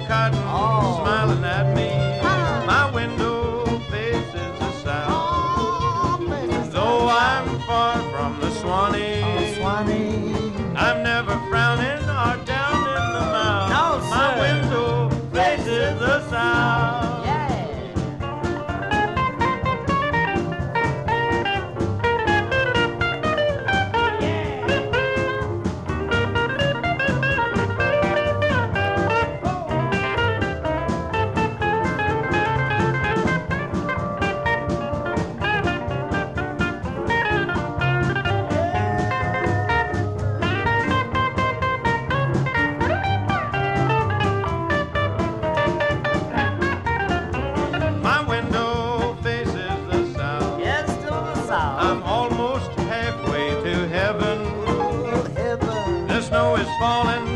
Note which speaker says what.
Speaker 1: cotton
Speaker 2: Oh.
Speaker 1: smiling at me.
Speaker 2: Ah.
Speaker 1: My window faces the south.
Speaker 2: Oh, faces
Speaker 1: Though
Speaker 2: the
Speaker 1: I'm
Speaker 2: south.
Speaker 1: far from the Swanee,
Speaker 2: Oh, Swanee.
Speaker 1: I'm never frowning or down in the mouth.
Speaker 2: No,
Speaker 1: My
Speaker 2: sir.
Speaker 1: window faces the south.
Speaker 2: Yeah.
Speaker 1: My window faces the south.
Speaker 2: Yes, to the south.
Speaker 1: I'm almost halfway to heaven.
Speaker 2: Oh, heaven.
Speaker 1: The snow is falling